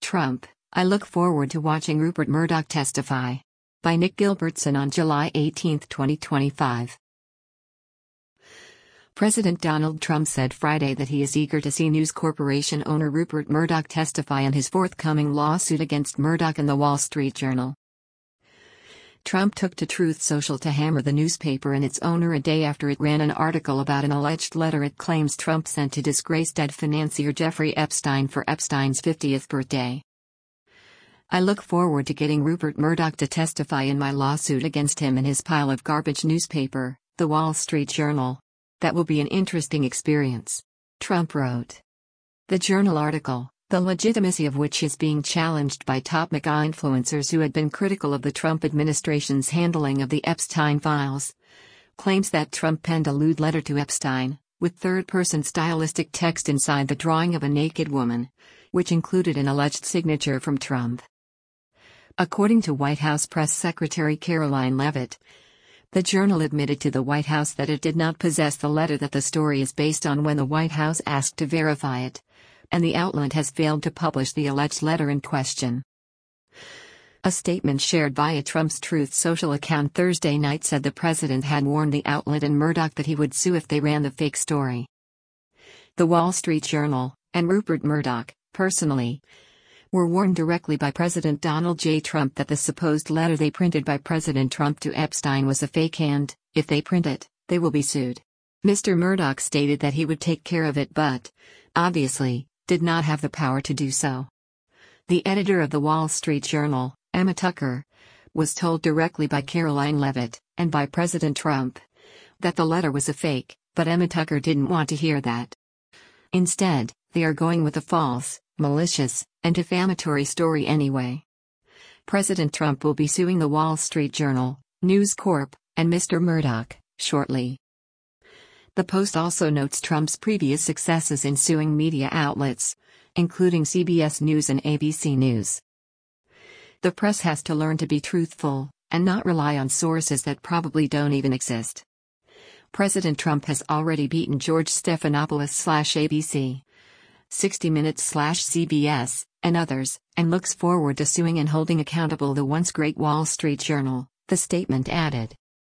Trump, I look forward to watching Rupert Murdoch testify. By Nick Gilbertson on July 18, 2025. President Donald Trump said Friday that he is eager to see News Corporation owner Rupert Murdoch testify in his forthcoming lawsuit against Murdoch and The Wall Street Journal. Trump took to Truth Social to hammer the newspaper and its owner a day after it ran an article about an alleged letter it claims Trump sent to disgraced dead financier Jeffrey Epstein for Epstein's 50th birthday. I look forward to getting Rupert Murdoch to testify in my lawsuit against him and his pile of garbage newspaper, The Wall Street Journal. That will be an interesting experience, Trump wrote. The Journal article, the legitimacy of which is being challenged by top MAGA influencers who had been critical of the Trump administration's handling of the Epstein files, claims that Trump penned a lewd letter to Epstein, with third-person stylistic text inside the drawing of a naked woman, which included an alleged signature from Trump. According to White House Press Secretary Karoline Leavitt, the Journal admitted to the White House that it did not possess the letter that the story is based on when the White House asked to verify it, and the outlet has failed to publish the alleged letter in question. A statement shared via Trump's Truth Social account Thursday night said the president had warned the outlet and Murdoch that he would sue if they ran the fake story. The Wall Street Journal, and Rupert Murdoch, personally, were warned directly by President Donald J. Trump that the supposed letter they printed by President Trump to Epstein was a fake and, if they print it, they will be sued. Mr. Murdoch stated that he would take care of it but, obviously, did not have the power to do so. The editor of the Wall Street Journal, Emma Tucker, was told directly by Karoline Leavitt, and by President Trump, that the letter was a fake, but Emma Tucker didn't want to hear that. Instead, they are going with a false, malicious, and defamatory story anyway. President Trump will be suing the Wall Street Journal, News Corp, and Mr. Murdoch, shortly. The Post also notes Trump's previous successes in suing media outlets, including CBS News and ABC News. The press has to learn to be truthful, and not rely on sources that probably don't even exist. President Trump has already beaten George Stephanopoulos/ABC, 60 Minutes/CBS, and others, and looks forward to suing and holding accountable the once great Wall Street Journal, the statement added.